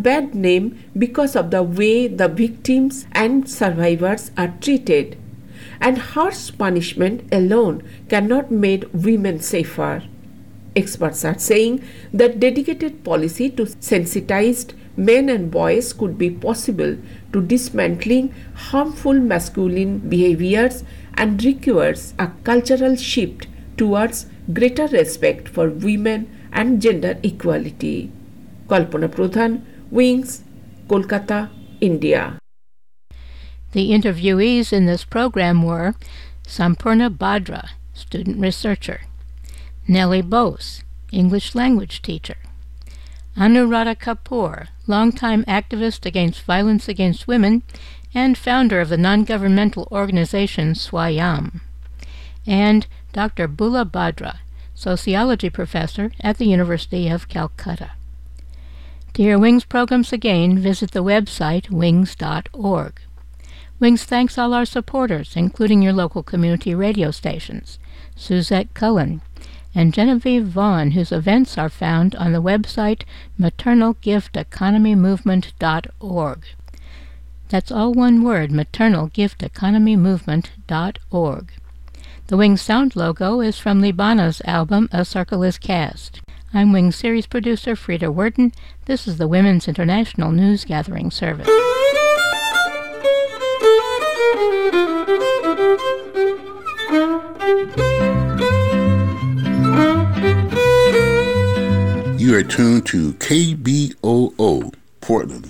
bad name because of the way the victims and survivors are treated, and harsh punishment alone cannot make women safer. Experts are saying that dedicated policy to sensitized men and boys could be possible to dismantling harmful masculine behaviors and requires a cultural shift towards greater respect for women and gender equality. Kalpana Pradhan, Wings, Kolkata, India. The interviewees in this program were Sampurna Bhadra, student researcher; Nellie Bose, English language teacher; Anuradha Kapoor, longtime activist against violence against women and founder of the non-governmental organization Swayam; and Dr. Bula Bhadra, sociology professor at the University of Calcutta. To hear Wings programs again, visit the website wings.org. Wings thanks all our supporters, including your local community radio stations, Suzette Cullen, and Genevieve Vaughn, whose events are found on the website maternalgifteconomymovement.org. That's all one word, maternalgifteconomymovement.org. The Wings sound logo is from Libana's album A Circle is Cast. I'm Wings series producer Frida Worden. This is the Women's International News Gathering Service. You are tuned to KBOO, Portland.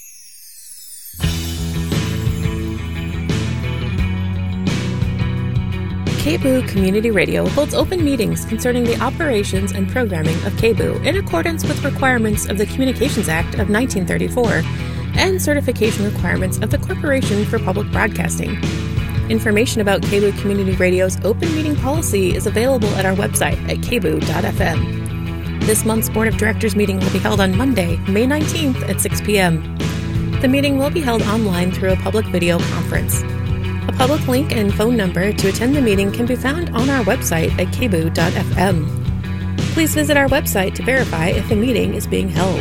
KBOO Community Radio holds open meetings concerning the operations and programming of KBOO in accordance with requirements of the Communications Act of 1934 and certification requirements of the Corporation for Public Broadcasting. Information about KBOO Community Radio's open meeting policy is available at our website at kboo.fm. This month's Board of Directors meeting will be held on Monday, May 19th at 6 p.m. The meeting will be held online through a public video conference. A public link and phone number to attend the meeting can be found on our website at kboo.fm. Please visit our website to verify if a meeting is being held.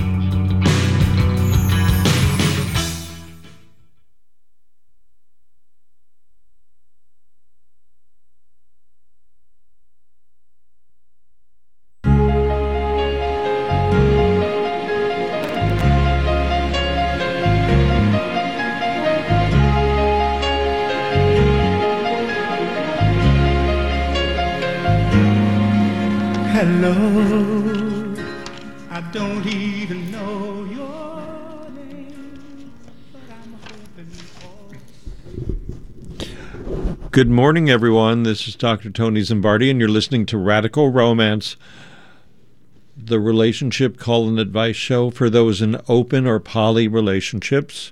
Hello, I don't even know your name, but I'm hoping for... Good morning, everyone. This is Dr. Tony Zimbardi, and you're listening to Radical Romance, the relationship call and advice show for those in open or poly relationships.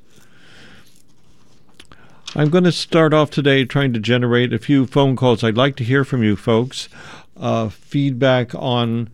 I'm going to start off today trying to generate a few phone calls. I'd like to hear from you folks. Feedback, for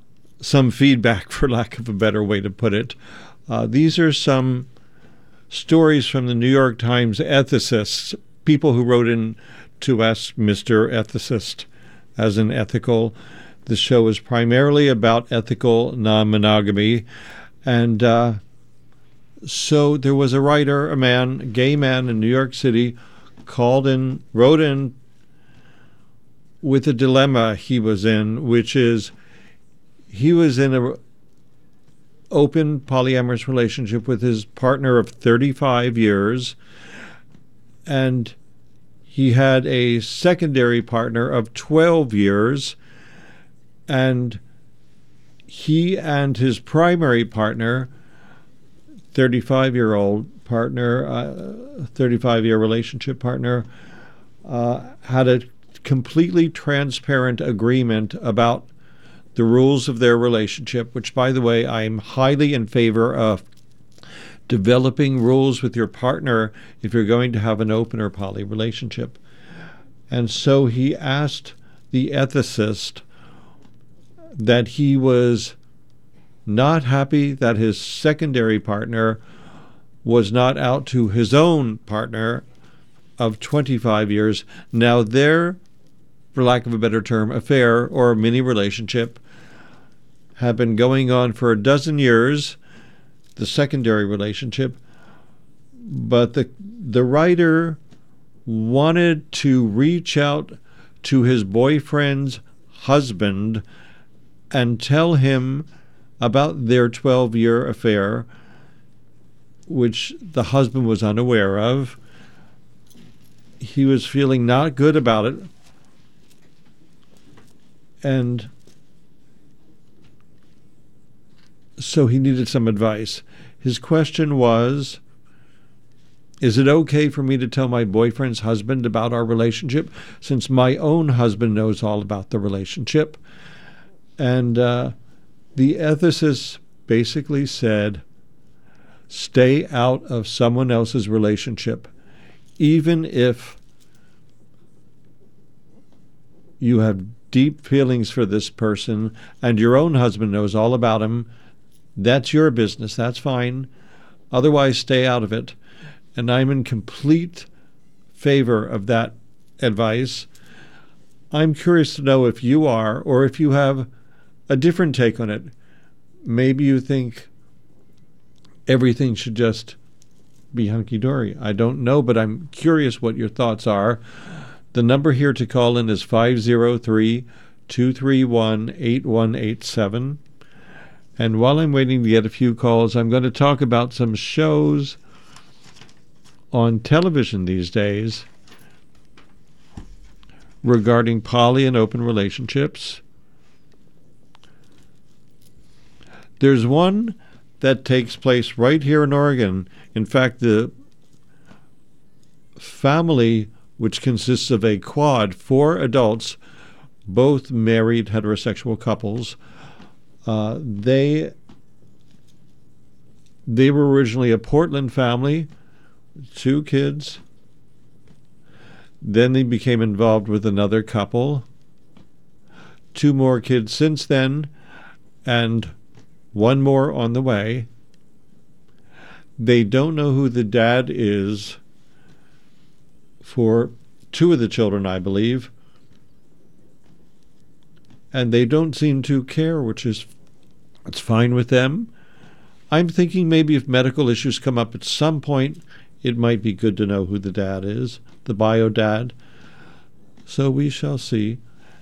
lack of a better way to put it. These are some stories from the New York Times ethicists, people who wrote in to us, Mr. Ethicist, as in ethical. The show is primarily about ethical non-monogamy. And so there was a writer, a gay man in New York City, wrote in with a dilemma he was in, which is he was in an open polyamorous relationship with his partner of 35 years, and he had a secondary partner of 12 years, and he and his primary partner, 35-year-old partner, 35-year relationship partner, had a completely transparent agreement about the rules of their relationship, which, by the way, I'm highly in favor of developing rules with your partner if you're going to have an open or poly relationship. And so he asked the ethicist that he was not happy that his secondary partner was not out to his own partner of 25 years. Now their, for lack of a better term, affair or mini relationship had been going on for a dozen years. the secondary relationship. But the writer wanted to reach out to his boyfriend's husband and tell him about their 12-year affair, which the husband was unaware of. He was feeling not good about it. And so he needed some advice. His question was, is it okay for me to tell my boyfriend's husband about our relationship, since my own husband knows all about the relationship? And the ethicist basically said, stay out of someone else's relationship, even if you have deep feelings for this person and your own husband knows all about him. That's your business. That's fine. Otherwise, stay out of it. And I'm in complete favor of that advice. I'm curious to know if you are, or if you have a different take on it. Maybe you think everything should just be hunky-dory. I don't know, but I'm curious what your thoughts are. The number here to call in is 503-231-8187. And while I'm waiting to get a few calls, I'm going to talk about some shows on television these days regarding poly and open relationships. There's one that takes place right here in Oregon. In fact, the family, which consists of a quad, 4 adults, both married heterosexual couples, they were originally a Portland family, 2 kids. Then they became involved with another couple, 2 more kids since then, and 1 more on the way. They don't know who the dad is for 2 of the children, I believe. And they don't seem to care, which is it's fine with them. I'm thinking maybe if medical issues come up at some point, it might be good to know who the dad is, the bio dad. So we shall see.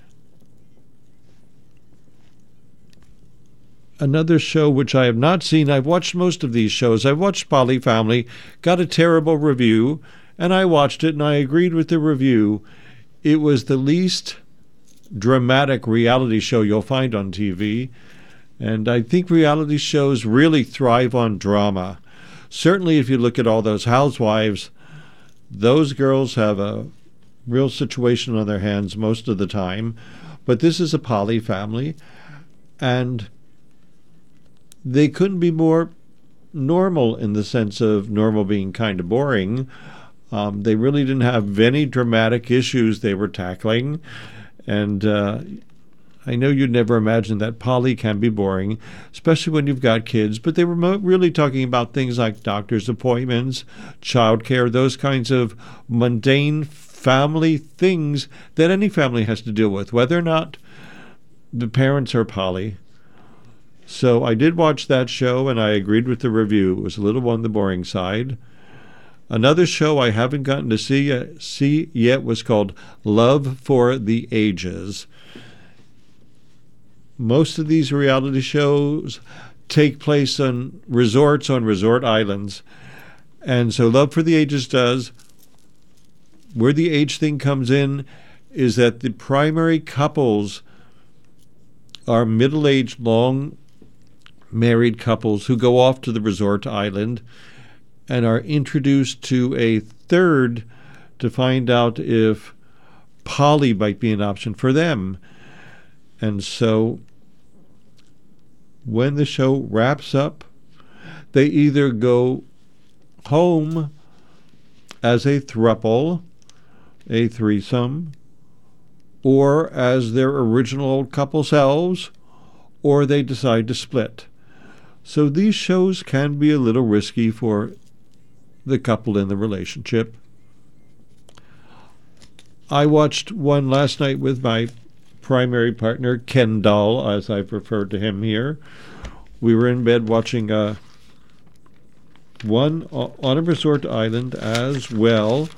Another show which I have not seen, I've watched most of these shows. I've watched Poly Family, got a terrible review, and I watched it and I agreed with the review. It was the least dramatic reality show you'll find on TV. And I think reality shows really thrive on drama. Certainly if you look at all those housewives, those girls have a real situation on their hands most of the time. But this is a poly family, and they couldn't be more normal in the sense of normal being kind of boring. They really didn't have any dramatic issues they were tackling. And I know you'd never imagine that poly can be boring, especially when you've got kids, but they were really talking about things like doctor's appointments, childcare, those kinds of mundane family things that any family has to deal with, whether or not the parents are poly. So I did watch that show, and I agreed with the review. It was a little on the boring side. Another show I haven't gotten to see yet was called Love for the Ages. Most of these reality shows take place on resorts, on resort islands. And so Love for the Ages does. Where the age thing comes in is that the primary couples are middle-aged, long-married couples who go off to the resort island and are introduced to a third to find out if poly might be an option for them. And so when the show wraps up, they either go home as a throuple, a threesome, or as their original couple selves, or they decide to split. So these shows can be a little risky for the couple in the relationship. I watched one last night with my primary partner, Ken Dahl, as I've referred to him here. We were in bed watching a one on a resort island as well.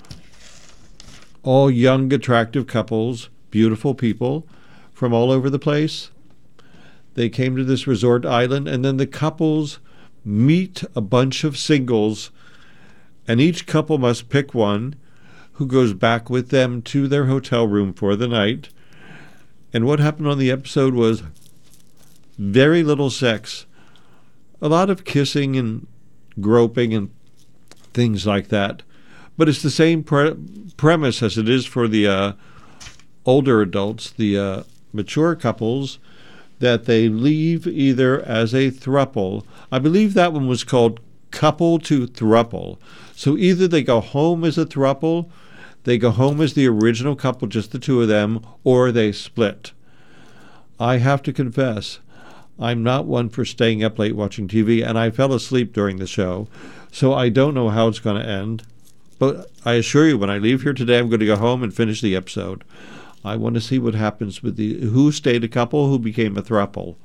All young, attractive couples, beautiful people from all over the place. They came to this resort island, and then the couples meet a bunch of singles, and each couple must pick one who goes back with them to their hotel room for the night. And what happened on the episode was very little sex, a lot of kissing and groping and things like that. But it's the same premise as it is for the older adults, the mature couples, that they leave either as a throuple. I believe that one was called couple to throuple. So either they go home as a throuple, they go home as the original couple, just the two of them, or they split. I have to confess, I'm not one for staying up late watching TV, and I fell asleep during the show, so I don't know how it's going to end. But I assure you, when I leave here today, I'm going to go home and finish the episode. I want to see what happens with who stayed a couple, who became a throuple.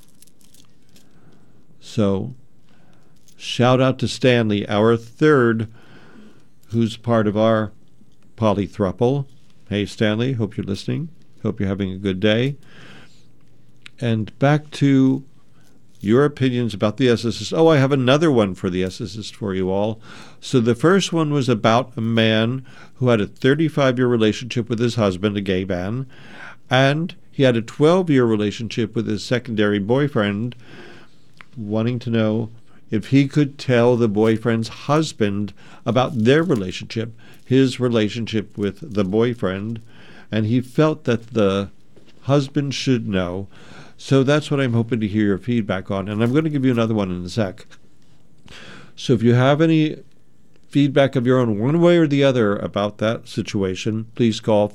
So, shout out to Stanley, our third, who's part of our polythrouple. Hey, Stanley, hope you're listening. Hope you're having a good day. And back to your opinions about the Ethicist. Oh, I have another one for the Ethicist for you all. So the first one was about a man who had a 35-year relationship with his husband, a gay man, and he had a 12-year relationship with his secondary boyfriend, wanting to know if he could tell the boyfriend's husband about their relationship, his relationship with the boyfriend, and he felt that the husband should know. So that's what I'm hoping to hear your feedback on, and I'm going to give you another one in a sec. So if you have any feedback of your own, one way or the other, about that situation, please call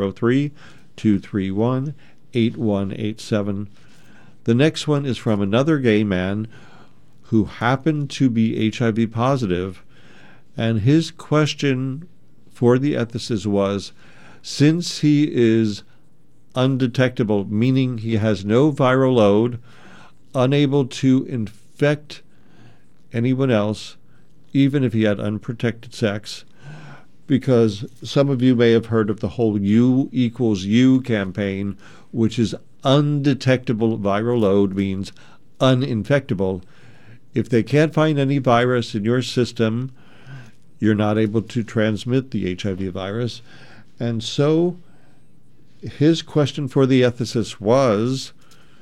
503-231-8187. The next one is from another gay man who happened to be HIV positive, and his question for the ethicist was, since he is undetectable, meaning he has no viral load, unable to infect anyone else, even if he had unprotected sex, because some of you may have heard of the whole U equals U campaign, which is undetectable viral load means uninfectable. If they can't find any virus in your system, you're not able to transmit the HIV virus. And so his question for the ethicist was,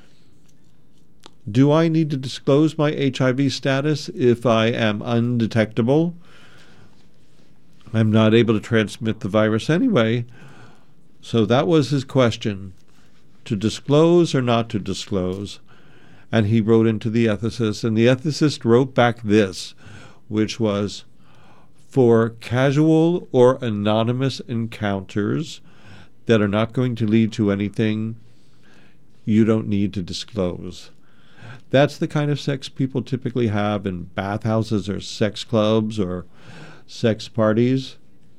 do I need to disclose my HIV status if I am undetectable? I'm not able to transmit the virus anyway. So that was his question, to disclose or not to disclose. And he wrote into the ethicist, and the ethicist wrote back this, which was, for casual or anonymous encounters that are not going to lead to anything, you don't need to disclose. That's the kind of sex people typically have in bathhouses or sex clubs or sex parties.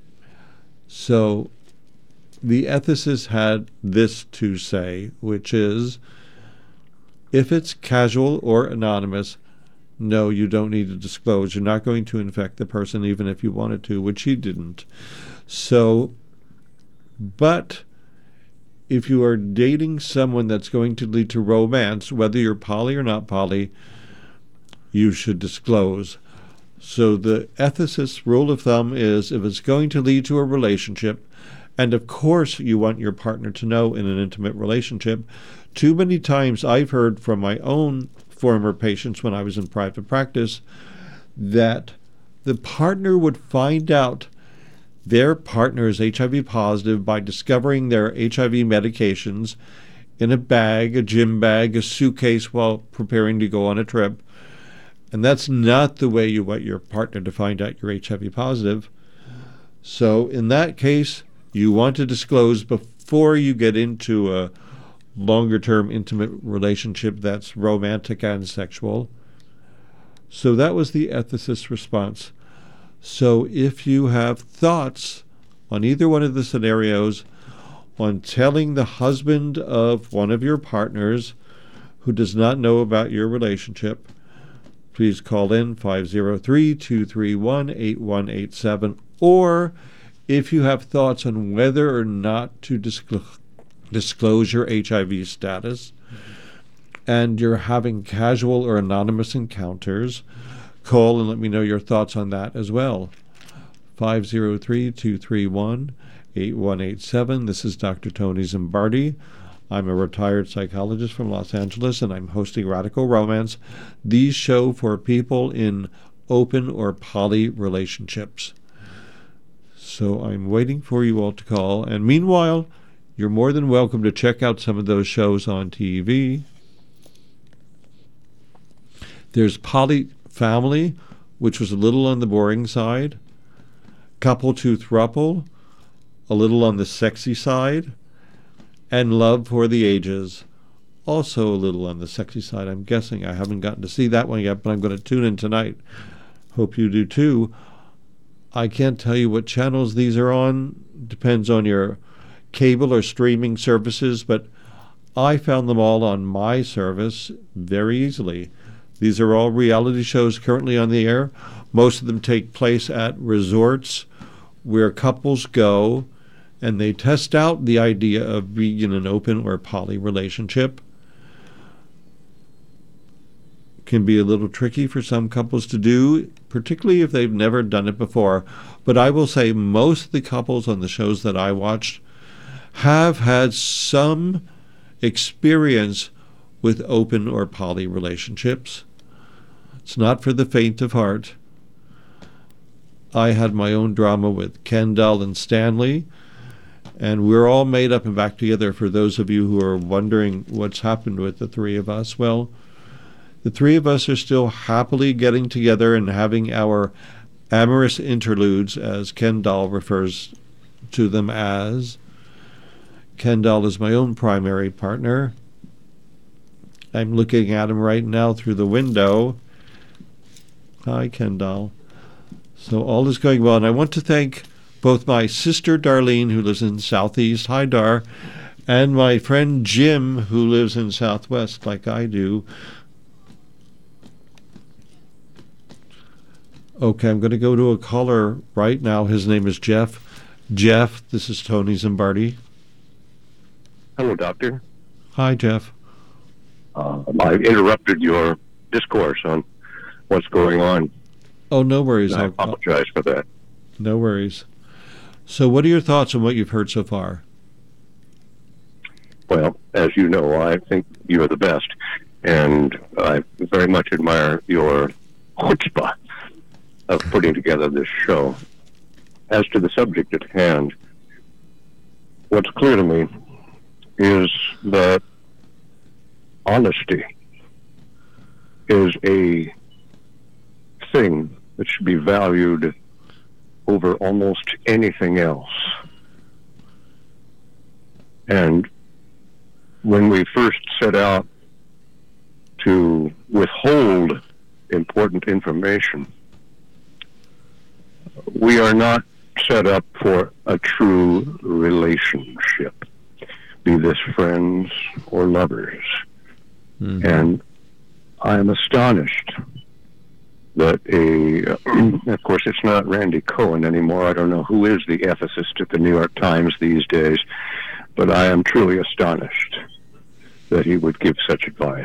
So the ethicist had this to say, which is, if it's casual or anonymous, no, you don't need to disclose. You're not going to infect the person even if you wanted to, which he didn't. So, but if you are dating someone that's going to lead to romance, whether you're poly or not poly, you should disclose. So the ethicist's rule of thumb is, if it's going to lead to a relationship, and of course you want your partner to know in an intimate relationship. Too many times I've heard from my own former patients when I was in private practice that the partner would find out their partner is HIV positive by discovering their HIV medications in a bag, a gym bag, a suitcase while preparing to go on a trip. And that's not the way you want your partner to find out you're HIV positive. So in that case, you want to disclose before you get into a longer-term intimate relationship that's romantic and sexual. So that was the ethicist's response. So if you have thoughts on either one of the scenarios, on telling the husband of one of your partners who does not know about your relationship, please call in 503-231-8187. Or if you have thoughts on whether or not to disclose your HIV status, and you're having casual or anonymous encounters, call and let me know your thoughts on that as well. 503-231-8187. This is Dr. Tony Zimbardi. I'm a retired psychologist from Los Angeles, and I'm hosting Radical Romance, the show for people in open or poly relationships. So I'm waiting for you all to call. And meanwhile, you're more than welcome to check out some of those shows on TV. There's Poly Family, which was a little on the boring side. Couple to Thruple, a little on the sexy side. And Love for the Ages, also a little on the sexy side. I'm guessing I haven't gotten to see that one yet, but I'm going to tune in tonight. Hope you do too. I can't tell you what channels these are on. Depends on your cable or streaming services, but I found them all on my service very easily. These are all reality shows currently on the air. Most of them take place at resorts where couples go and they test out the idea of being in an open or poly relationship. Can be a little tricky for some couples to do, particularly if they've never done it before. But I will say most of the couples on the shows that I watched have had some experience with open or poly relationships. It's not for the faint of heart. I had my own drama with Kendall and Stanley, and we're all made up and back together. For those of you who are wondering what's happened with the three of us, well, the three of us are still happily getting together and having our amorous interludes, as Kendall refers to them as. Kendall is my own primary partner. I'm looking at him right now through the window. Hi, Kendall. So all is going well, and I want to thank both my sister Darlene, who lives in Southeast, hi Dar, and my friend Jim, who lives in Southwest like I do. Okay, I'm going to go to a caller right now. His name is Jeff. Jeff, this is Tony Zimbardi. Hello, Doctor. Hi, Jeff. I interrupted your discourse on what's going on. Oh, no worries. I apologize for that. No worries. So what are your thoughts on what you've heard so far? Well, as you know, I think you're the best, and I very much admire your chutzpah of putting together this show. As to the subject at hand, what's clear to me is that honesty is a thing that should be valued over almost anything else. And when we first set out to withhold important information, we are not set up for a true relationship, be this friends or lovers. Mm-hmm. And I am astonished that of course, it's not Randy Cohen anymore. I don't know who is the ethicist at the New York Times these days, but I am truly astonished that he would give such advice.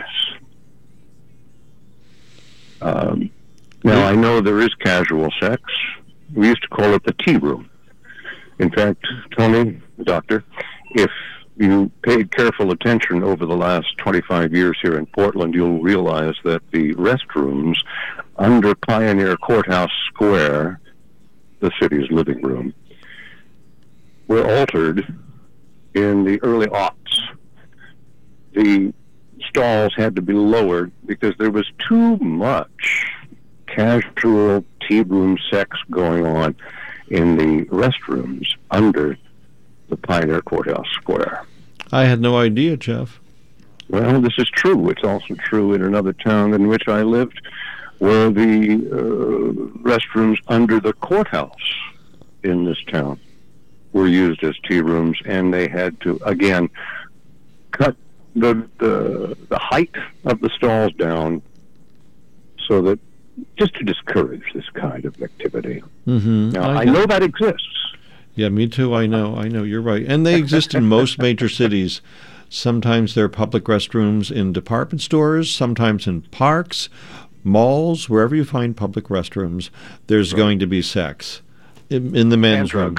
Now, I know there is casual sex. We used to call it the tea room. In fact, Tony, the doctor, if you paid careful attention over the last 25 years here in Portland, you'll realize that the restrooms under Pioneer Courthouse Square, the city's living room, were altered in the early aughts. The stalls had to be lowered because there was too much casual tea room sex going on in the restrooms under the Pioneer Courthouse Square. I had no idea, Jeff. Well, this is true. It's also true in another town in which I lived, where the restrooms under the courthouse in this town were used as tea rooms, and they had to, again, cut the height of the stalls down so that just to discourage this kind of activity. Mm-hmm. Now, I know that exists. Yeah, me too. I know. You're right. And they exist in most major cities. Sometimes there are public restrooms in department stores, sometimes in parks, malls, wherever you find public restrooms, there's going to be sex in the men's room.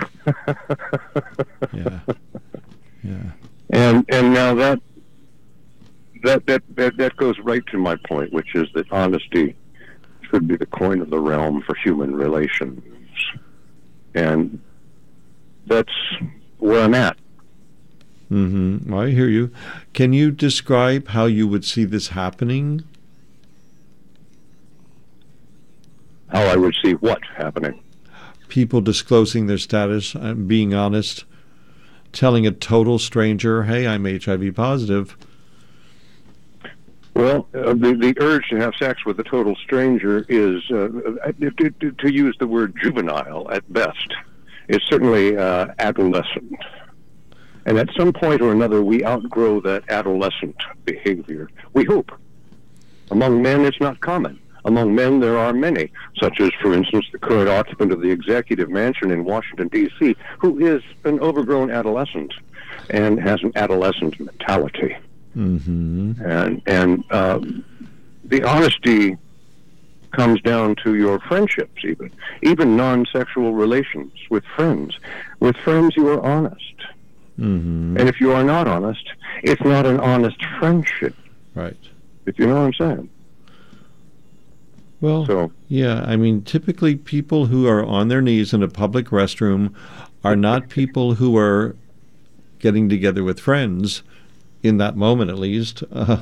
Yeah. And now that goes right to my point, which is that honesty should be the coin of the realm for human relations. And that's where I'm at. Mm-hmm. I hear you. Can you describe how you would see this happening? How I would see what happening? People disclosing their status, being honest, telling a total stranger, hey, I'm HIV positive. Well, the urge to have sex with a total stranger is, to use the word juvenile at best, is certainly adolescent. And at some point or another, we outgrow that adolescent behavior. We hope. Among men, it's not common. Among men, there are many, such as, for instance, the current occupant of the executive mansion in Washington, D.C., who is an overgrown adolescent and has an adolescent mentality. Mm-hmm. And the honesty comes down to your friendships, even non-sexual relations with friends. With friends, you are honest. Mm-hmm. And if you are not honest, it's not an honest friendship. Right. If you know what I'm saying. Well, yeah, I mean, typically people who are on their knees in a public restroom are not people who are getting together with friends, in that moment at least.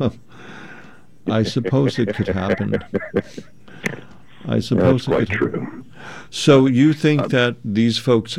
I suppose it could happen. I suppose that's it quite could true. happen. So you think that these folks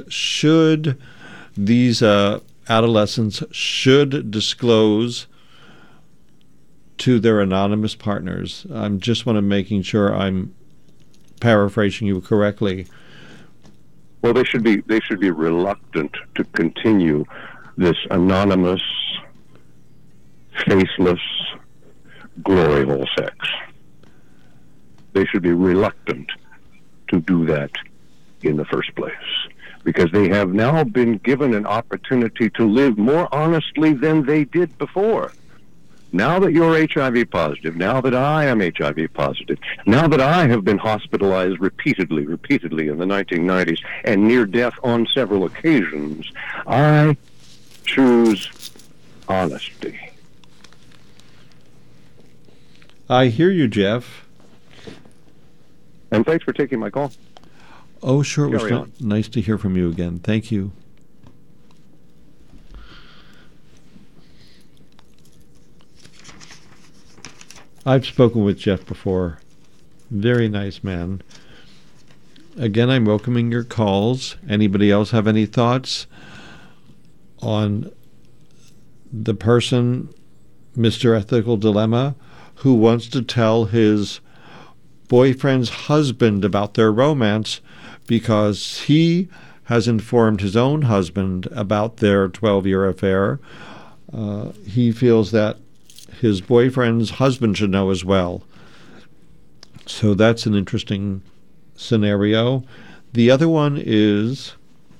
these adolescents should disclose to their anonymous partners? I'm just want to making sure I'm paraphrasing you correctly. Well, they should be reluctant to continue this anonymous, faceless, glory hole sex. They should be reluctant to do that in the first place, because they have now been given an opportunity to live more honestly than they did before. Now that you're HIV positive, now that I am HIV positive, now that I have been hospitalized repeatedly in the 1990s and near death on several occasions, I choose honesty. I hear you, Jeff. And thanks for taking my call. Oh, sure. It was Carry on. nice to hear from you again. Thank you. I've spoken with Jeff before. Very nice man. Again, I'm welcoming your calls. Anybody else have any thoughts on the person, Mr. Ethical Dilemma, who wants to tell his boyfriend's husband about their romance because he has informed his own husband about their 12-year affair? He feels that his boyfriend's husband should know as well. So that's an interesting scenario. The other one is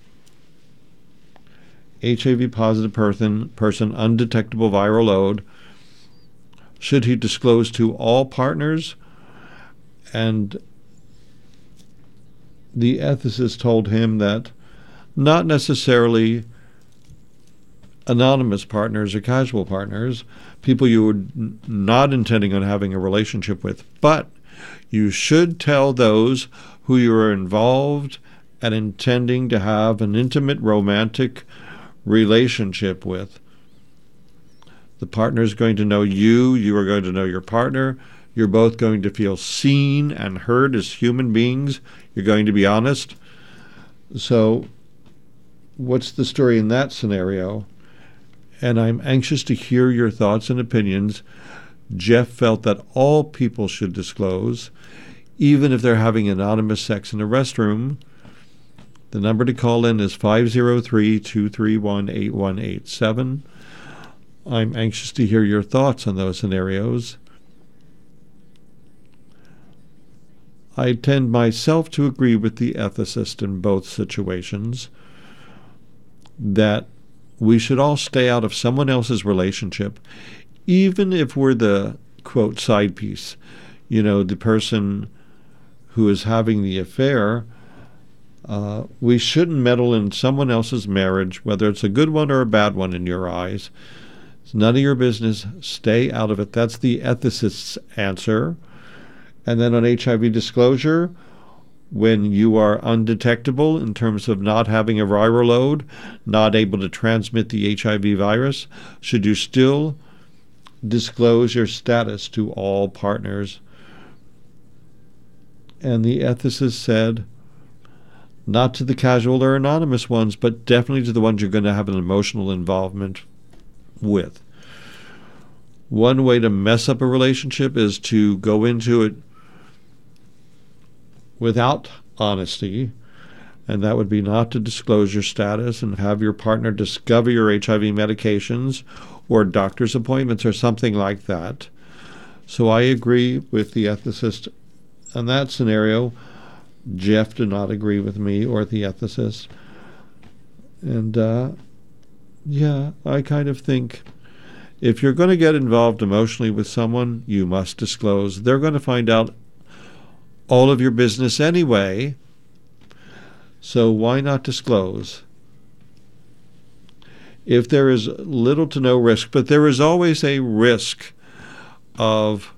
HIV positive person, undetectable viral load. Should he disclose to all partners? And the ethicist told him that not necessarily anonymous partners or casual partners, people you were not intending on having a relationship with, but you should tell those who you are involved and intending to have an intimate romantic relationship with. The partner is going to know you, you are going to know your partner, you're both going to feel seen and heard as human beings, you're going to be honest. So what's the story in that scenario? And I'm anxious to hear your thoughts and opinions. Jeff felt that all people should disclose, even if they're having anonymous sex in a restroom. The number to call in is 503-231-8187. I'm anxious to hear your thoughts on those scenarios. I tend myself to agree with the ethicist in both situations that we should all stay out of someone else's relationship, even if we're the, quote, side piece. The person who is having the affair. We shouldn't meddle in someone else's marriage, whether it's a good one or a bad one in your eyes. It's none of your business. Stay out of it. That's the ethicist's answer. And then on HIV disclosure, when you are undetectable in terms of not having a viral load, not able to transmit the HIV virus, should you still disclose your status to all partners? And the ethicist said, not to the casual or anonymous ones, but definitely to the ones you're going to have an emotional involvement with. One way to mess up a relationship is to go into it without honesty, and that would be not to disclose your status and have your partner discover your HIV medications or doctor's appointments or something like that. So I agree with the ethicist in that scenario. Jeff did not agree with me or the ethicist. And I kind of think if you're going to get involved emotionally with someone, you must disclose. They're going to find out all of your business anyway, so why not disclose? If there is little to no risk, but there is always a risk of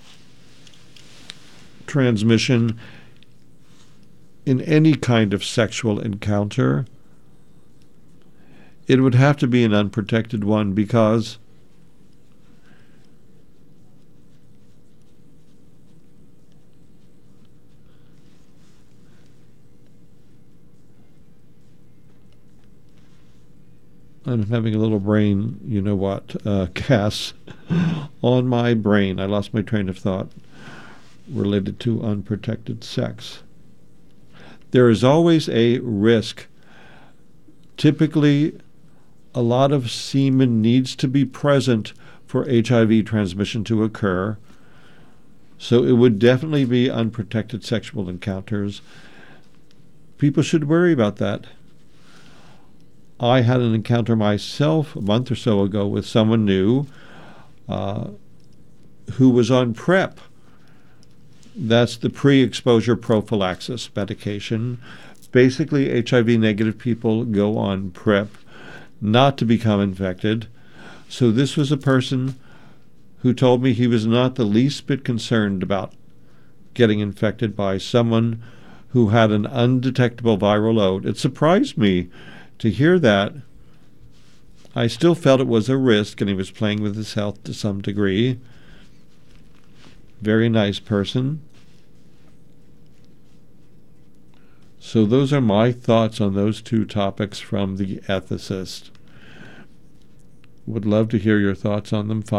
transmission in any kind of sexual encounter, it would have to be an unprotected one, because I'm having a little brain, gas on my brain. I lost my train of thought related to unprotected sex. There is always a risk. Typically, a lot of semen needs to be present for HIV transmission to occur. So it would definitely be unprotected sexual encounters. People should worry about that. I had an encounter myself a month or so ago with someone new who was on PrEP. That's the pre-exposure prophylaxis medication. Basically, HIV-negative people go on PrEP not to become infected. So this was a person who told me he was not the least bit concerned about getting infected by someone who had an undetectable viral load. It surprised me to hear that. I still felt it was a risk, and he was playing with his health to some degree. Very nice person. So those are my thoughts on those two topics from the ethicist. Would love to hear your thoughts on them.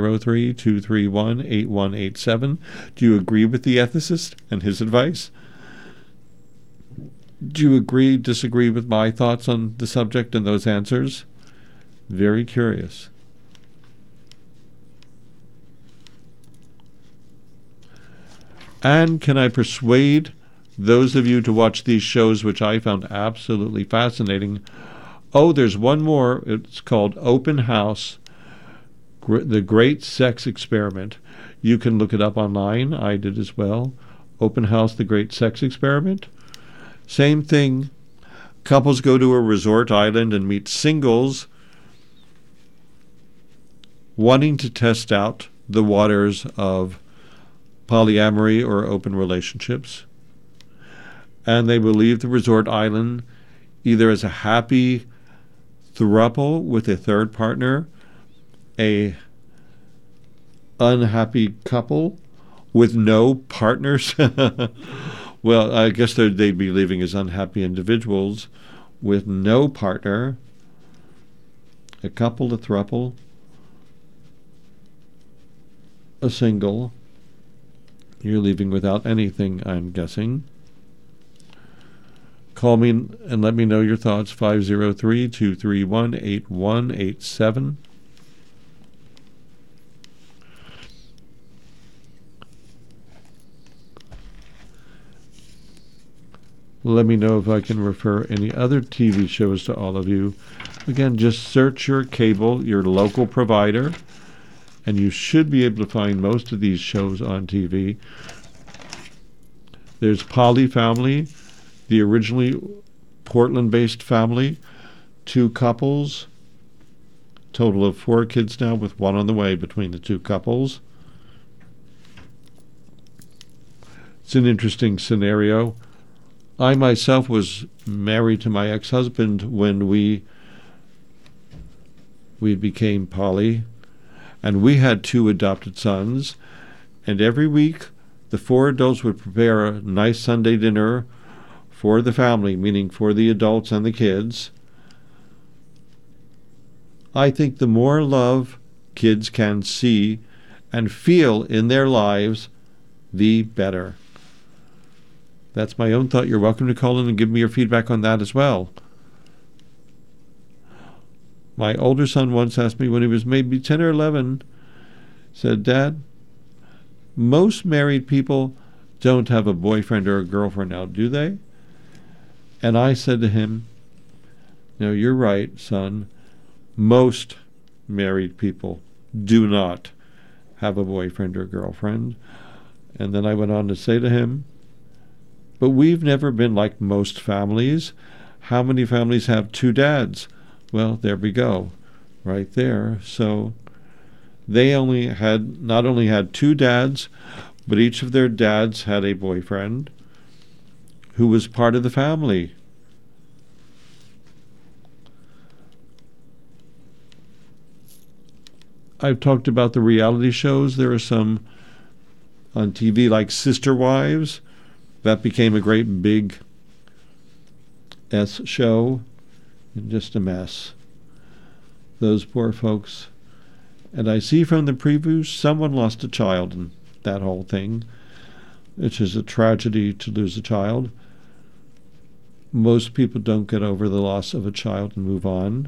503-231-8187. Do you agree with the ethicist and his advice? Do you agree, disagree with my thoughts on the subject and those answers? Very curious. And can I persuade those of you to watch these shows, which I found absolutely fascinating? Oh, there's one more. It's called Open House, The Great Sex Experiment. You can look it up online. I did as well. Open House, The Great Sex Experiment. Same thing. Couples go to a resort island and meet singles wanting to test out the waters of polyamory or open relationships. And they will leave the resort island either as a happy throuple with a third partner, a unhappy couple with no partners. Well, I guess they'd be leaving as unhappy individuals with no partner, a couple, a throuple, a single. You're leaving without anything, I'm guessing. Call me and let me know your thoughts, 503-231-8187. Let me know if I can refer any other TV shows to all of you. Again, just search your cable, your local provider, and you should be able to find most of these shows on TV. There's Poly Family, the originally Portland-based family, 2 couples, total of 4 kids now with 1 on the way between the 2 couples. It's an interesting scenario. I myself was married to my ex-husband when we became poly, and we had 2 adopted sons, and every week the 4 adults would prepare a nice Sunday dinner for the family, meaning for the adults and the kids. I think the more love kids can see and feel in their lives, the better. That's my own thought. You're welcome to call in and give me your feedback on that as well. My older son once asked me when he was maybe 10 or 11, said, "Dad, most married people don't have a boyfriend or a girlfriend now, do they?" And I said to him, "No, you're right, son. Most married people do not have a boyfriend or girlfriend." And then I went on to say to him, "But we've never been like most families. How many families have 2 dads?" Well, there we go, right there. So they not only had 2 dads, but each of their dads had a boyfriend who was part of the family. I've talked about the reality shows. There are some on TV like Sister Wives. That became a great big show, and just a mess. Those poor folks. And I see from the previews someone lost a child in that whole thing, which is a tragedy to lose a child. Most people don't get over the loss of a child and move on.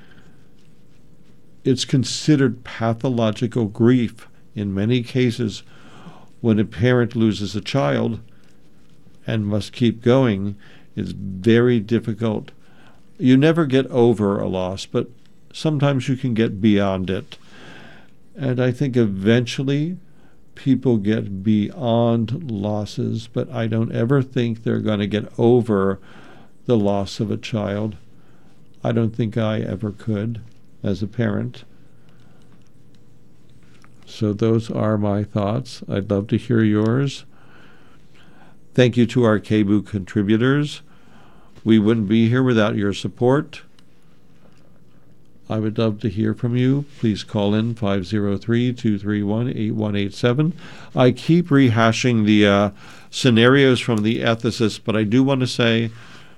It's considered pathological grief in many cases when a parent loses a child and must keep going. It's very difficult. You never get over a loss, but sometimes you can get beyond it. And I think eventually people get beyond losses, but I don't ever think they're going to get over the loss of a child. I don't think I ever could as a parent. So those are my thoughts. I'd love to hear yours. Thank you to our KBOO contributors. We wouldn't be here without your support. I would love to hear from you. Please call in 503-231-8187. I keep rehashing the scenarios from The Ethicist, but I do want to say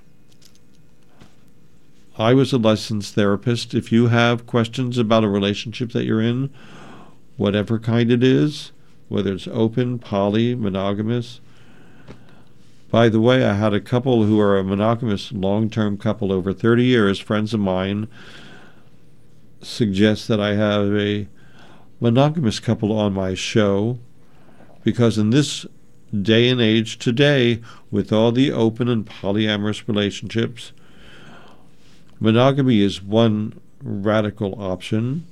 I was a licensed therapist. If you have questions about a relationship that you're in, whatever kind it is, whether it's open, poly, monogamous. By the way, I had a couple who are a monogamous long-term couple over 30 years, friends of mine, suggest that I have a monogamous couple on my show, because in this day and age today, with all the open and polyamorous relationships, monogamy is one radical option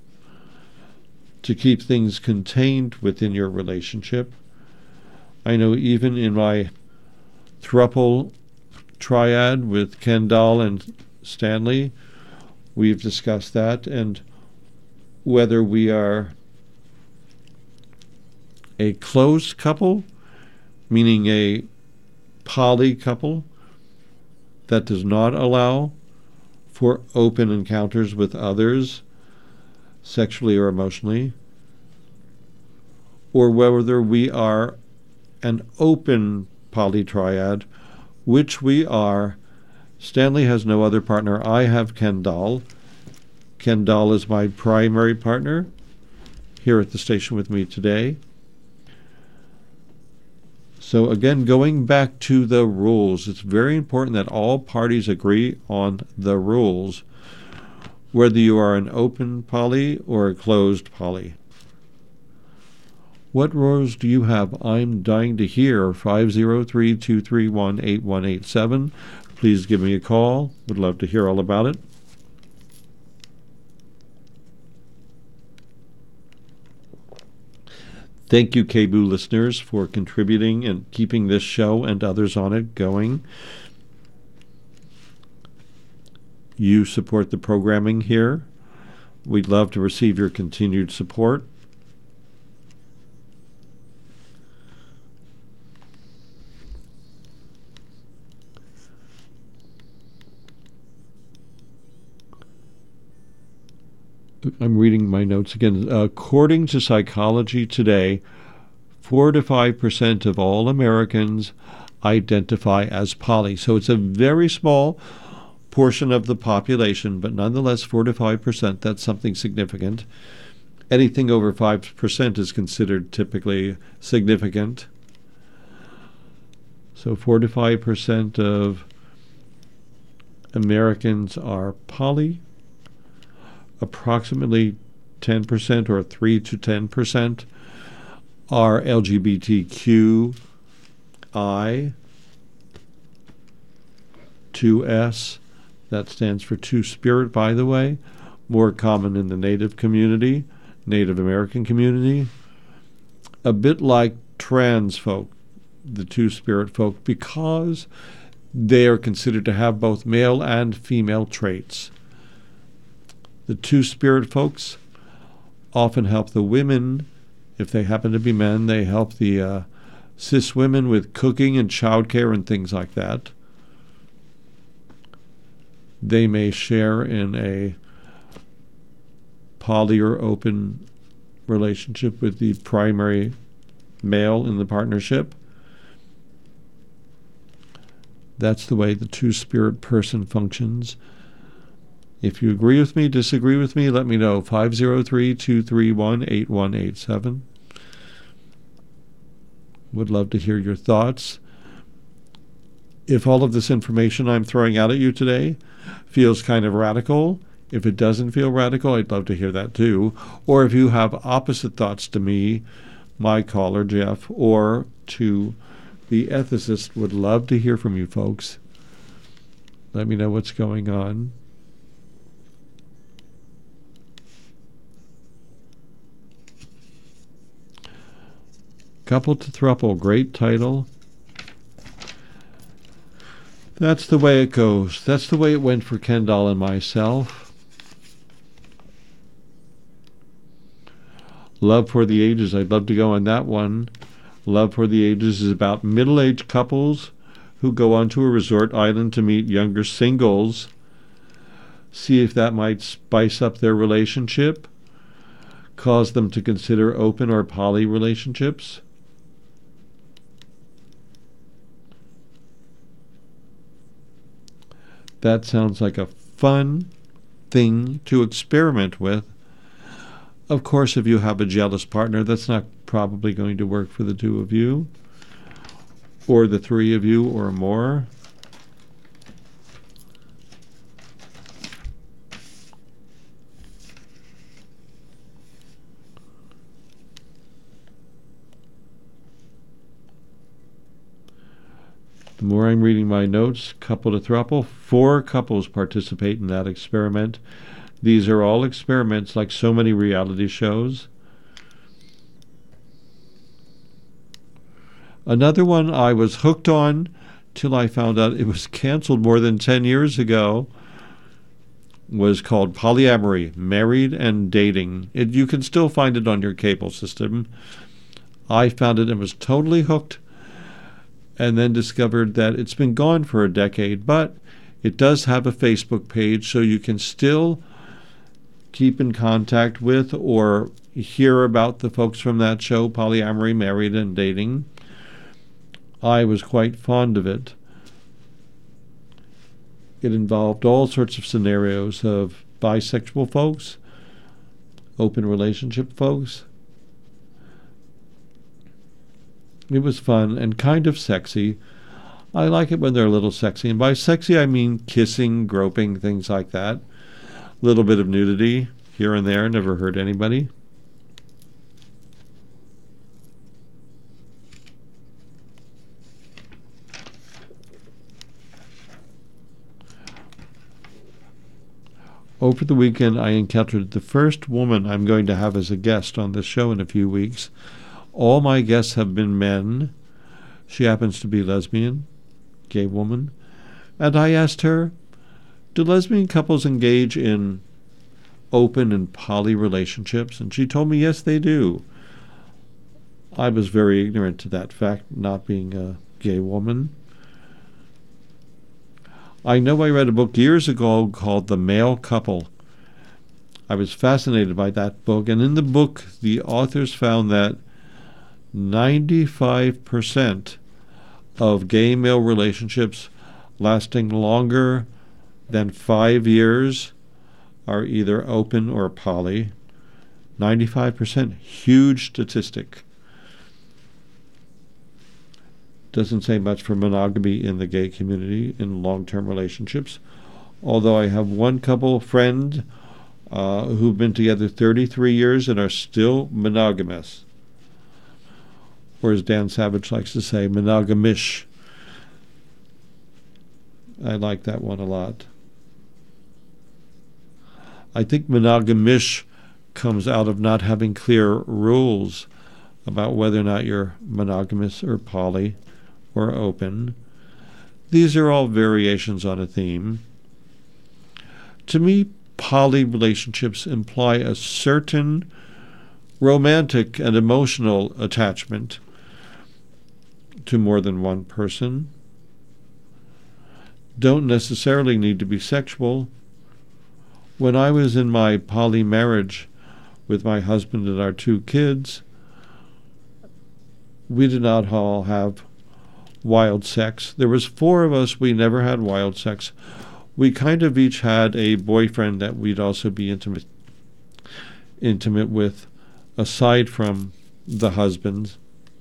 to keep things contained within your relationship. I know even in my throuple triad with Kendall and Stanley, we've discussed that, and whether we are a closed couple, meaning a poly couple that does not allow for open encounters with others, sexually or emotionally, or whether we are an open polytriad, which we are. Stanley has no other partner. I have Kendall. Kendall is my primary partner here at the station with me today. So again, going back to the rules, it's very important that all parties agree on the rules, whether you are an open poly or a closed poly. What roles do you have? I'm dying to hear. 503-231-8187. Please give me a call. Would love to hear all about it. Thank you, KBOO listeners, for contributing and keeping this show and others on it going. You support the programming here. We'd love to receive your continued support. I'm reading my notes again. According to Psychology Today, 4 to 5% of all Americans identify as poly. So it's a very small portion of the population, but nonetheless 4 to 5%, that's something significant. Anything over 5% is considered typically significant. So 4 to 5% of Americans are poly. Approximately 10% or 3 to 10% are LGBTQI, 2S, that stands for Two-Spirit, by the way, more common in the Native community, Native American community, a bit like trans folk, the Two-Spirit folk, because they are considered to have both male and female traits. The Two-Spirit folks often help the women. If they happen to be men, they help the cis women with cooking and childcare and things like that. They may share in a poly or open relationship with the primary male in the partnership. That's the way the Two-Spirit person functions. If you agree with me, disagree with me, let me know. 503-231-8187. Would love to hear your thoughts. If all of this information I'm throwing out at you today feels kind of radical, if it doesn't feel radical, I'd love to hear that too. Or if you have opposite thoughts to me, my caller, Jeff, or to the ethicist, would love to hear from you folks. Let me know what's going on. Couple to Thruple, great title. That's the way it goes. That's the way it went for Kendall and myself. Love for the Ages, I'd love to go on that one. Love for the Ages is about middle-aged couples who go onto a resort island to meet younger singles. See if that might spice up their relationship, cause them to consider open or poly relationships. That sounds like a fun thing to experiment with. Of course, if you have a jealous partner, that's not probably going to work for the two of you, or the three of you, or more. The more I'm reading my notes, couple to thruple, 4 couples participate in that experiment. These are all experiments like so many reality shows. Another one I was hooked on till I found out it was canceled more than 10 years ago was called Polyamory, Married and Dating. You can still find it on your cable system. I found it and was totally hooked, and then discovered that it's been gone for a decade, but it does have a Facebook page, so you can still keep in contact with or hear about the folks from that show, Polyamory, Married and Dating. I was quite fond of it. It involved all sorts of scenarios of bisexual folks, open relationship folks. It was fun and kind of sexy. I like it when they're a little sexy. And by sexy, I mean kissing, groping, things like that. A little bit of nudity here and there. Never hurt anybody. Over the weekend, I encountered the first woman I'm going to have as a guest on this show in a few weeks. All my guests have been men. She happens to be lesbian, gay woman. And I asked her, do lesbian couples engage in open and poly relationships? And she told me, yes, they do. I was very ignorant to that fact, not being a gay woman. I know I read a book years ago called The Male Couple. I was fascinated by that book, and in the book, the authors found that 95% of gay male relationships lasting longer than 5 years are either open or poly. 95%, huge statistic. Doesn't say much for monogamy in the gay community in long-term relationships. Although I have one couple friend who've been together 33 years and are still monogamous. Or as Dan Savage likes to say, monogamish. I like that one a lot. I think monogamish comes out of not having clear rules about whether or not you're monogamous or poly or open. These are all variations on a theme. To me, poly relationships imply a certain romantic and emotional attachment to more than one person. Don't necessarily need to be sexual. When I was in my poly marriage with my husband and our 2 kids, we did not all have wild sex. There was 4 of us. We never had wild sex. We kind of each had a boyfriend that we'd also be intimate with, aside from the husbands.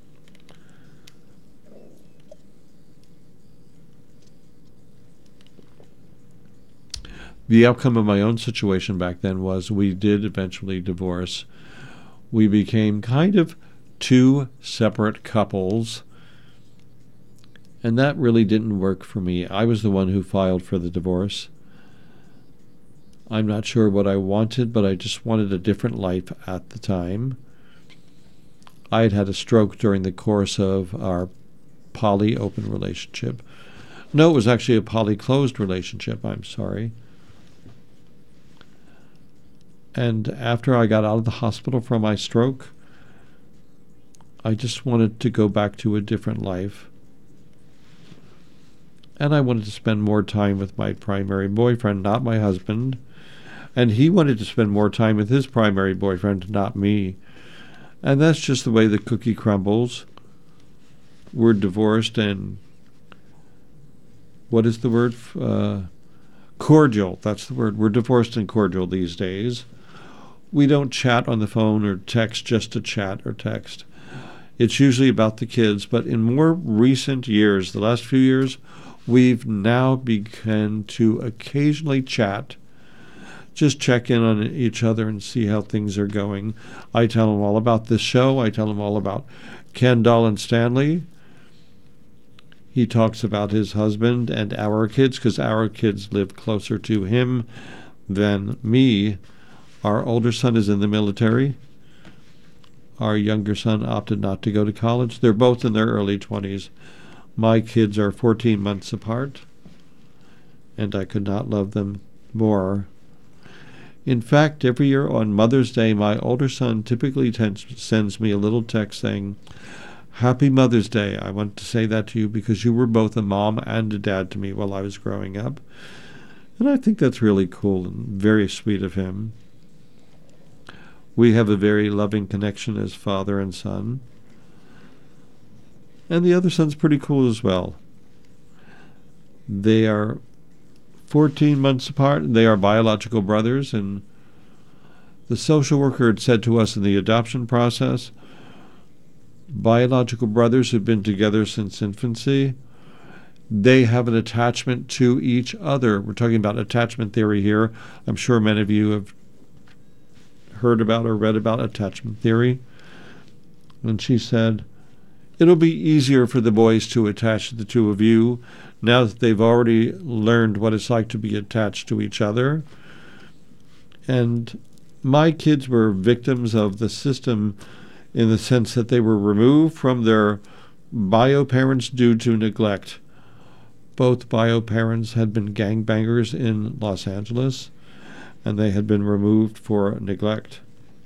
The outcome of my own situation back then was we did eventually divorce. We became kind of 2 separate couples, and that really didn't work for me. I was the one who filed for the divorce. I'm not sure what I wanted, but I just wanted a different life at the time. I had had a stroke during the course of our poly-open relationship. No, it was actually a poly-closed relationship, I'm sorry. And after I got out of the hospital from my stroke, I just wanted to go back to a different life. And I wanted to spend more time with my primary boyfriend, not my husband. And he wanted to spend more time with his primary boyfriend, not me. And that's just the way the cookie crumbles. We're divorced and... what is the word? Cordial, that's the word. We're divorced and cordial these days. We don't chat on the phone or text just to chat or text. It's usually about the kids, but in more recent years, the last few years, we've now begun to occasionally chat, just check in on each other and see how things are going. I tell him all about this show. I tell him all about Kendall and Stanley. He talks about his husband and our kids, because our kids live closer to him than me. Our older son is in the military. Our younger son opted not to go to college. They're both in their early 20s. My kids are 14 months apart, and I could not love them more. In fact, every year on Mother's Day, my older son typically sends me a little text saying, "Happy Mother's Day. I want to say that to you because you were both a mom and a dad to me while I was growing up." And I think that's really cool and very sweet of him. We have a very loving connection as father and son. And the other son's pretty cool as well. They are 14 months apart. They are biological brothers, and the social worker had said to us in the adoption process, biological brothers who've been together since infancy, they have an attachment to each other. We're talking about attachment theory here. I'm sure many of you have heard about or read about attachment theory. And she said, it'll be easier for the boys to attach to the two of you now that they've already learned what it's like to be attached to each other. And my kids were victims of the system in the sense that they were removed from their bio parents due to neglect. Both bio parents had been gangbangers in Los Angeles, and they had been removed for neglect.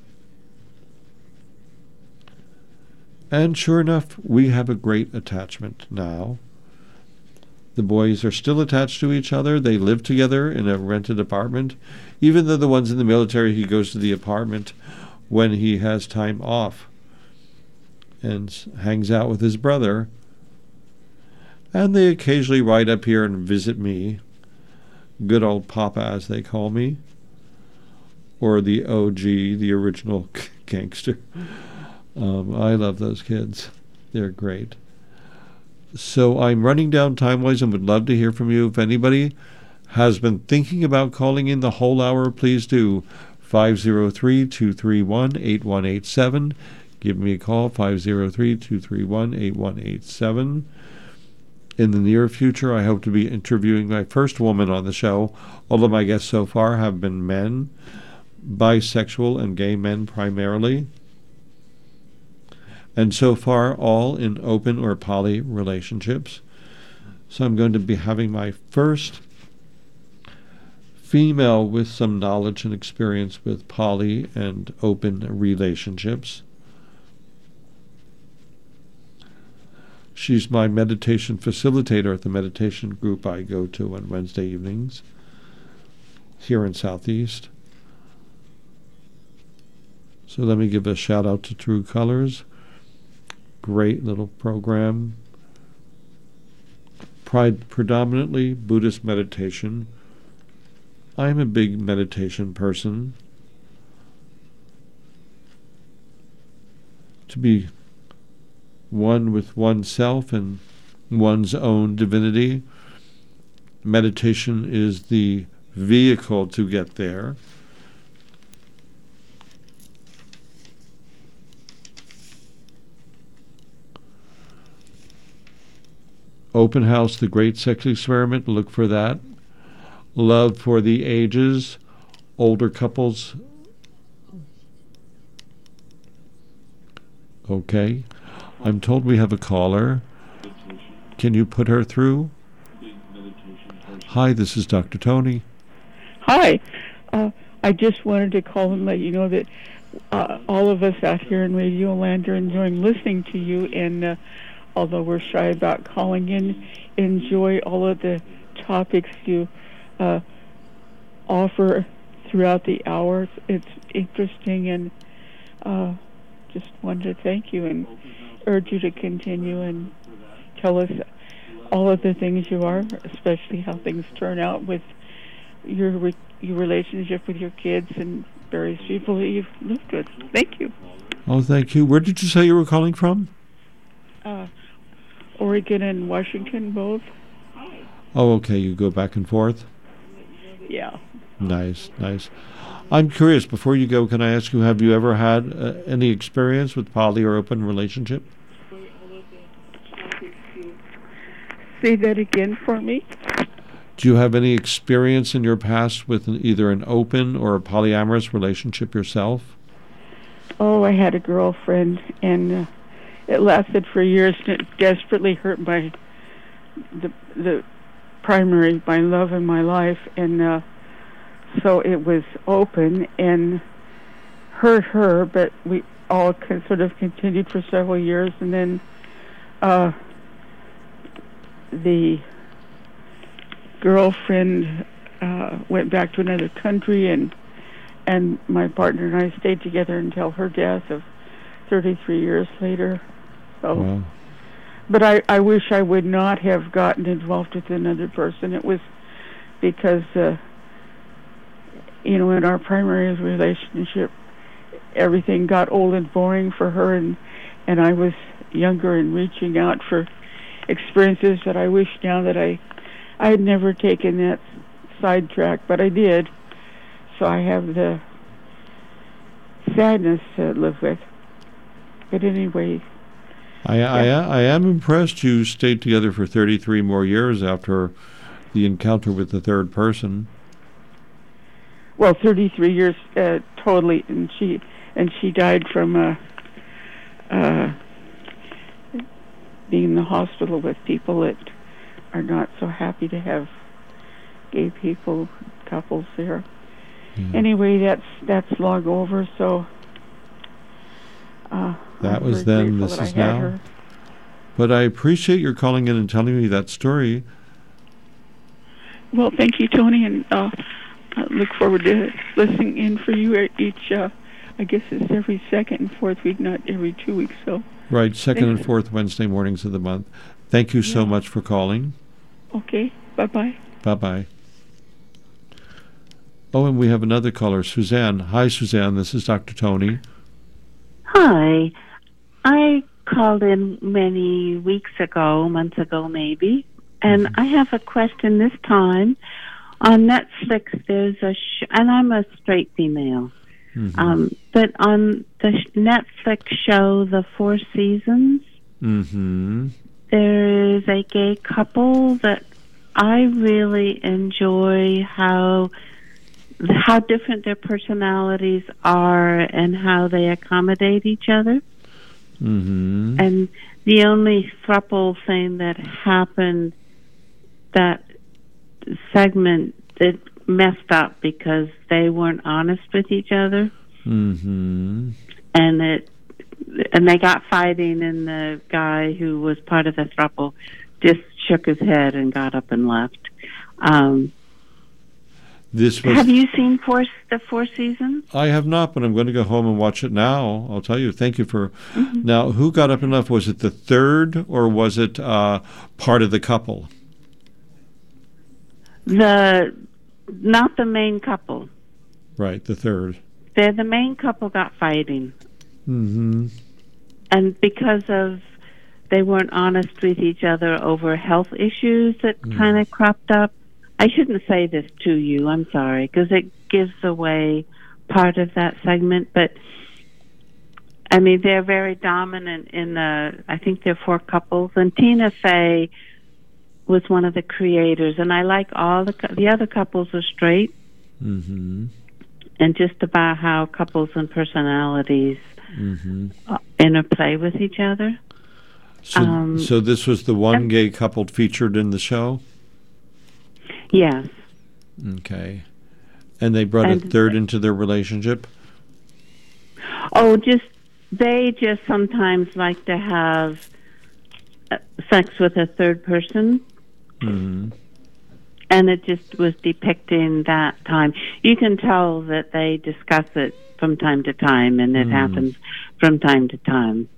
And sure enough, we have a great attachment now. The boys are still attached to each other. They live together in a rented apartment. Even though the one's in the military, he goes to the apartment when he has time off and hangs out with his brother. And they occasionally ride up here and visit me. Good old Papa, as they call me. Or the OG, the original gangster. I love those kids. They're great. So I'm running down time-wise and would love to hear from you. If anybody has been thinking about calling in the whole hour, please do. 503-231-8187. Give me a call, 503-231-8187. In the near future, I hope to be interviewing my first woman on the show. All of my guests so far have been men, bisexual and gay men primarily. And so far, all in open or poly relationships. So I'm going to be having my first female with some knowledge and experience with poly and open relationships. She's my meditation facilitator at the meditation group I go to on Wednesday evenings here in Southeast. So let me give a shout out to True Colors. Great little program. Predominantly Buddhist meditation. I'm a big meditation person. To be one with oneself and one's own divinity. Meditation is the vehicle to get there. Open House, The Great Sex Experiment, look for that. Love for the Ages, older couples. Okay. I'm told we have a caller. Can you put her through? Hi, this is Dr. Tony. Hi. I just wanted to call and let you know that all of us out here in Radio Land are enjoying listening to you, and although we're shy about calling in, enjoy all of the topics you offer throughout the hours. It's interesting, and just wanted to thank you and urge you to continue and tell us all of the things you are, especially how things turn out with your relationship with your kids and various people that you've lived with. Thank you. Oh, thank you. Where did you say you were calling from? Oregon and Washington, both. Oh, okay. You go back and forth? Yeah. Nice, nice. I'm curious, before you go, can I ask you, have you ever had any experience with poly or open relationship? Say that again for me. Do you have any experience in your past with either an open or a polyamorous relationship yourself? Oh, I had a girlfriend, and it lasted for years, and it desperately hurt my love in my life, and so it was open and hurt her, but we all sort of continued for several years, and then the girlfriend went back to another country, and my partner and I stayed together until her death of 33 years later. So, wow. But I wish I would not have gotten involved with another person. It was because, in our primary relationship, everything got old and boring for her, and I was younger and reaching out for experiences that I wish now that I had never taken that sidetrack, but I did. So I have the sadness to live with. But anyway, I am impressed you stayed together for 33 more years after the encounter with the third person. well, 33 years totally, and she died from being in the hospital with people that are not so happy to have gay people, couples there. Anyway, that's long over, so that I'm was very then, grateful this that is I had now. her. But I appreciate your calling in and telling me that story. Well, thank you, Tony, and I look forward to listening in for you each, I guess it's every second and fourth week, not every 2 weeks, so. Right, second and Thanks. fourth Wednesday mornings of the month. Thank you so much for calling. Okay, bye-bye. Bye-bye. Oh, and we have another caller, Suzanne. Hi, Suzanne. This is Dr. Tony. Hi. I called in many weeks ago, months ago maybe, and I have a question this time. On Netflix, there's and I'm a straight female, but on the Netflix show, The Four Seasons, there is a gay couple that I really enjoy how different their personalities are and how they accommodate each other. And the only throuple thing that happened, that segment, it messed up because they weren't honest with each other. And they got fighting, and the guy who was part of the throuple just shook his head and got up and left. Have you seen the Four Seasons? I have not, but I'm going to go home and watch it now. I'll tell you. Thank you for... Now, who got up and left? Was it the third, or was it part of the couple? Not the main couple. Right, the third. The main couple got fighting. And because of they weren't honest with each other over health issues that kind of cropped up. I shouldn't say this to you, I'm sorry, because it gives away part of that segment, but I mean, they're very dominant in I think there are 4 couples, and Tina Fey was one of the creators, and I like all the other couples are straight, and just about how couples and personalities interplay with each other. So this was the one gay couple featured in the show? Yes. Okay. And they brought a third into their relationship? Oh, they just sometimes like to have sex with a third person. And it just was depicting that time. You can tell that they discuss it from time to time, and it happens from time to time.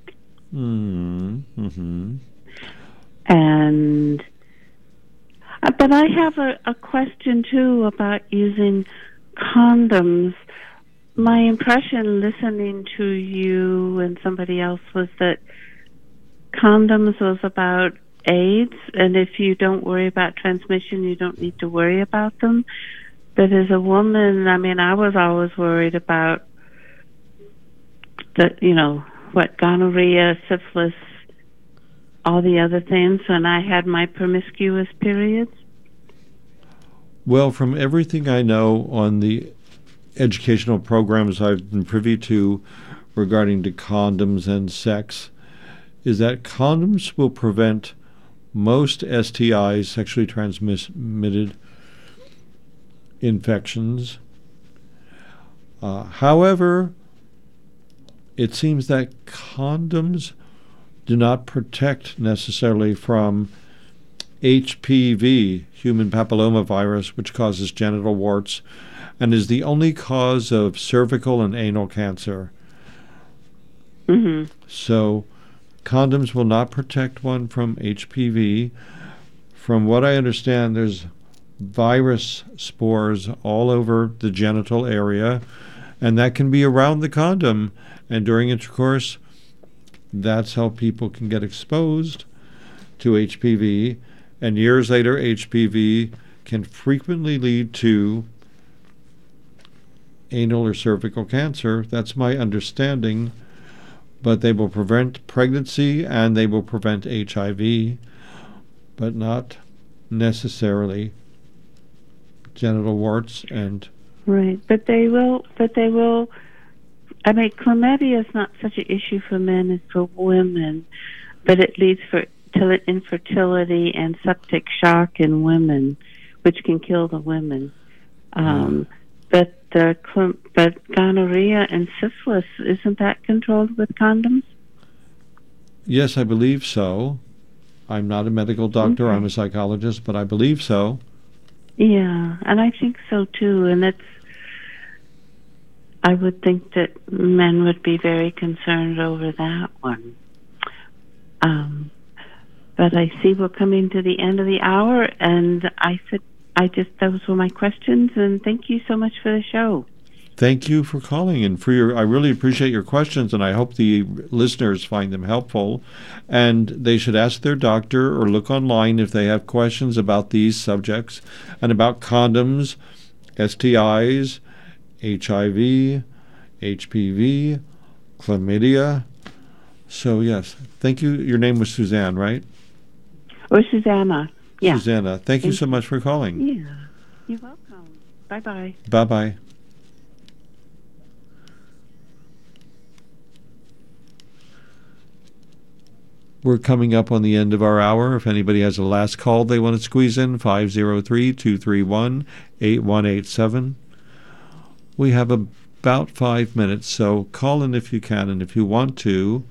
And but I have a question too about using condoms. My impression listening to you and somebody else was that condoms was about AIDS, and if you don't worry about transmission, you don't need to worry about them. But as a woman, I mean, I was always worried about gonorrhea, syphilis, all the other things when I had my promiscuous periods. Well, from everything I know on the educational programs I've been privy to regarding to condoms and sex, is that condoms will prevent most STIs, sexually transmitted infections. However, it seems that condoms do not protect necessarily from HPV, human papillomavirus, which causes genital warts and is the only cause of cervical and anal cancer. So condoms will not protect one from HPV. From what I understand, there's virus spores all over the genital area, and that can be around the condom. And during intercourse, that's how people can get exposed to HPV. And years later, HPV can frequently lead to anal or cervical cancer. That's my understanding. But they will prevent pregnancy and they will prevent HIV, but not necessarily genital warts and Right, but they will. I mean, chlamydia is not such an issue for men as for women, but it leads to infertility and septic shock in women, which can kill the women. But gonorrhea and syphilis, isn't that controlled with condoms? Yes, I believe so. I'm not a medical doctor. Okay. I'm a psychologist, but I believe so. Yeah, and I think so too. And I would think that men would be very concerned over that one. But I see we're coming to the end of the hour, and those were my questions, and thank you so much for the show. Thank you for calling and I really appreciate your questions, and I hope the listeners find them helpful. And they should ask their doctor or look online if they have questions about these subjects and about condoms, STIs, HIV, HPV, chlamydia. So, yes, thank you. Your name was Suzanne, right? Or Susanna. Yeah. Susanna, thank you so much for calling. Yeah. You're welcome. Bye-bye. Bye-bye. We're coming up on the end of our hour. If anybody has a last call they want to squeeze in, 503-231-8187. We have about 5 minutes, so call in if you can, and if you want to.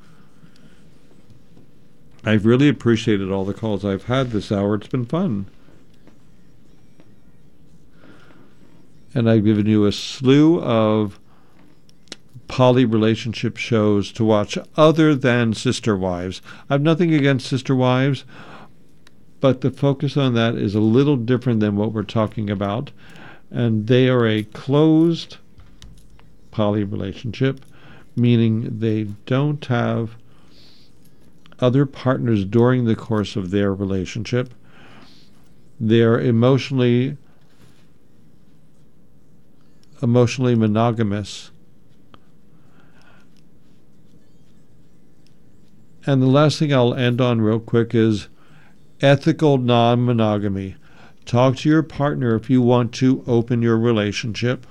I've really appreciated all the calls I've had this hour. It's been fun. And I've given you a slew of poly relationship shows to watch other than Sister Wives. I've nothing against Sister Wives, but the focus on that is a little different than what we're talking about. And they are a closed poly relationship, meaning they don't have other partners during the course of their relationship. They're emotionally monogamous. And the last thing I'll end on real quick is ethical non-monogamy. Talk to your partner if you want to open your relationship.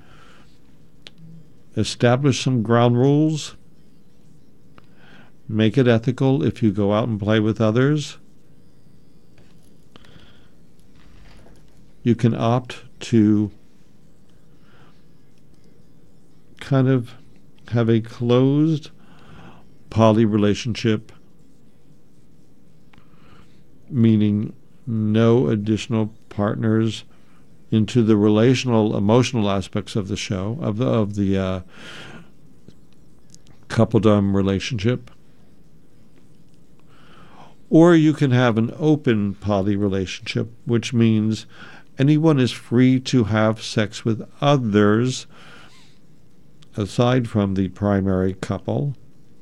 Establish some ground rules. Make it ethical if you go out and play with others. You can opt to kind of have a closed poly relationship, meaning no additional partners into the relational, emotional aspects of the show, of the coupledom relationship. Or you can have an open poly relationship, which means anyone is free to have sex with others aside from the primary couple.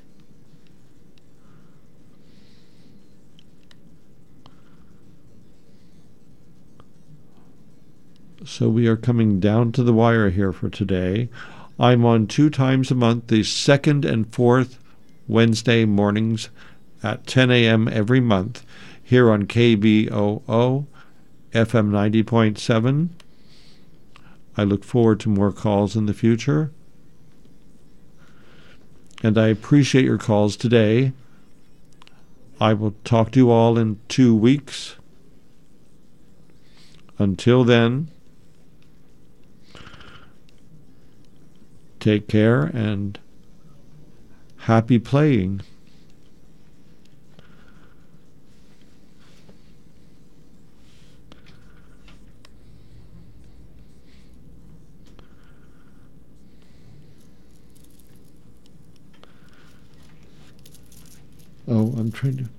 So we are coming down to the wire here for today. I'm on 2 times a month, the 2nd and 4th Wednesday mornings at 10 a.m. every month here on KBOO FM 90.7. I look forward to more calls in the future. And I appreciate your calls today. I will talk to you all in 2 weeks. Until then, take care and happy playing. Oh, I'm trying to...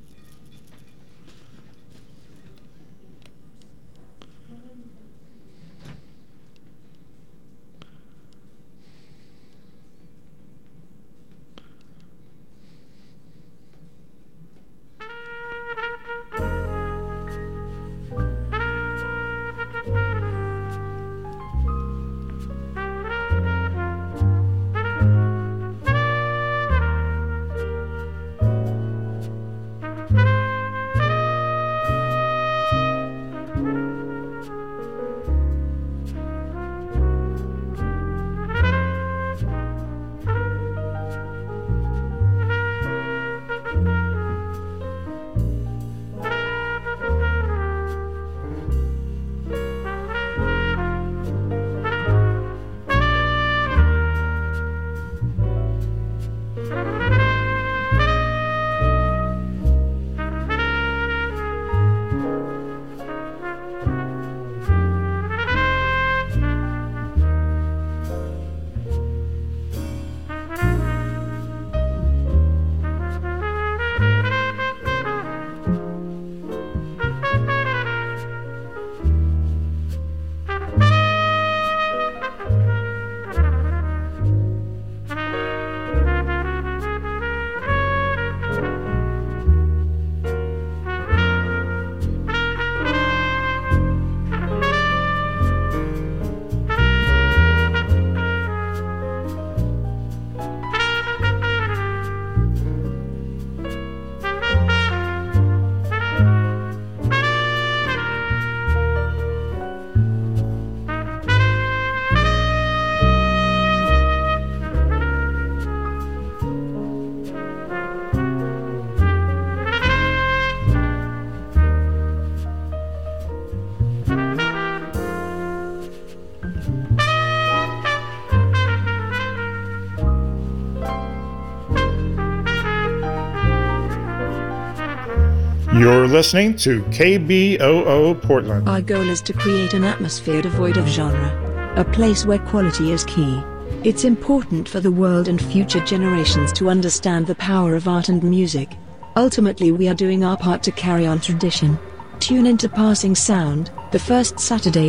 You're listening to KBOO Portland. Our goal is to create an atmosphere devoid of genre, a place where quality is key. It's important for the world and future generations to understand the power of art and music. Ultimately, we are doing our part to carry on tradition. Tune into Passing Sound, the first Saturday